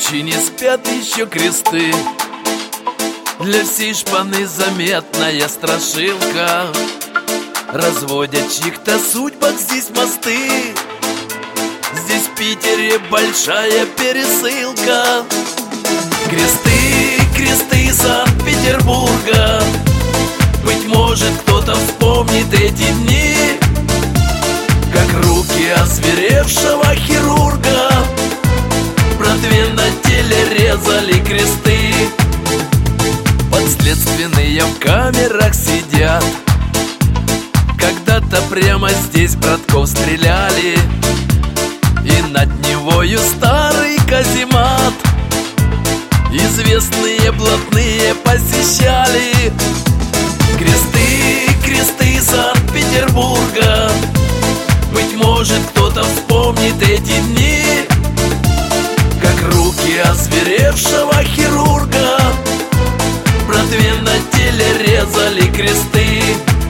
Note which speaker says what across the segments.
Speaker 1: ночи не спят еще кресты. Для всей шпаны заметная страшилка. Разводят чьих-то судьбах здесь мосты. Здесь в Питере большая пересылка. Кресты, кресты Санкт-Петербурга. Быть может, кто-то вспомнит эти дни, как руки озверевшего хирурга братве на теле резали кресты. Подследственные в камерах сидят. Когда-то прямо здесь братков стреляли, и над невою старый каземат известные блатные посещали. Кресты, кресты Санкт-Петербурга. Быть может, кто-то вспомнит эти дни, как руки озверевшего хирурга братве на теле резали кресты.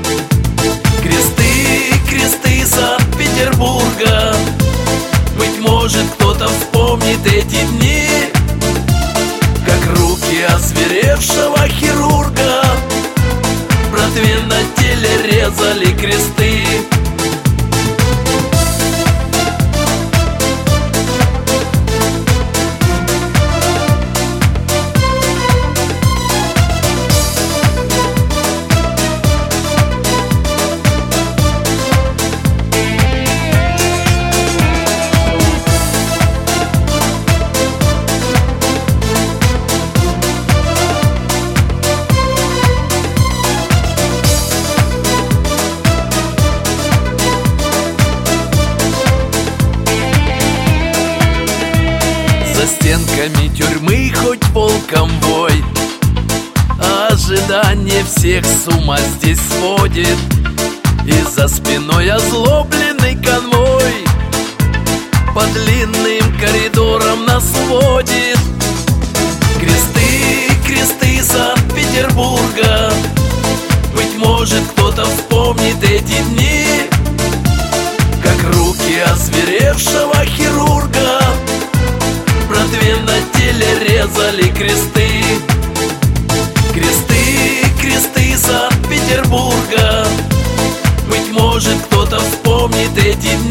Speaker 1: Кресты, кресты Санкт-Петербурга. Быть может, кто-то вспомнит эти дни, как руки озверевшего хирурга братве на теле резали кресты. За стенками тюрьмы хоть волком вой, а ожидание всех с ума здесь сводит. И за спиной озлобленный конвой по длинным коридорам нас водит. Кресты, кресты Санкт-Петербурга. Быть может, кто-то вспомнит эти дни, как руки озверевшего хирурга братве на теле резали кресты. Кресты, кресты Санкт-Петербурга. Быть может, кто-то вспомнит эти дни,